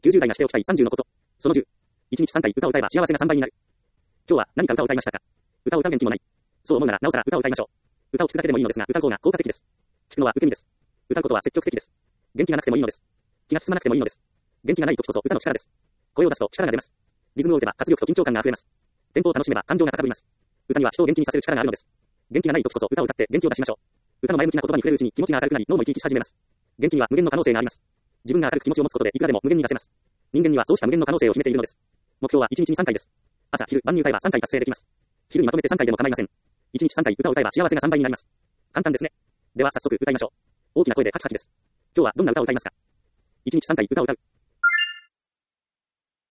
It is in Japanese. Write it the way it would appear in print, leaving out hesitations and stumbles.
90代がしておきたい30のこと。その10。1日3回歌を歌えば幸せが3倍になる。今日は何か歌を歌いましたか？歌を歌う元気もない。そう思うならなおさら歌を歌いましょう。歌を聴くだけでもいいのですが、歌う方が効果的です。聴くのは受け身です。歌うことは積極的です。元気がなくてもいいのです。気が進まなくてもいいのです。元気がない時こそ歌の力です。声を出すと力が出ます。リズムを打てば活力と緊張感が溢れます。テンポを楽しめば感情が高ぶります。歌には人を元気にさせる力があるのです。元気がない時こそ歌を歌って元気を出しましょう。歌の前向きな言葉に触れるうちに気持ちが明るくなり脳も生き生きし始めます。元気には無限の可能性があります。自分が明るく気持ちを持つことでいくらでも無限に出せます。人間にはそうした無限の可能性を秘めているのです。目標は1日に3回です。朝、昼、晩に歌えば3回達成できます。昼にまとめて3回でも構いません。1日3回歌を歌えば幸せが3倍になります。簡単ですね。では早速歌いましょう。大きな声でカキカキです。今日はどんな歌を歌いますか？1日3回歌を歌う。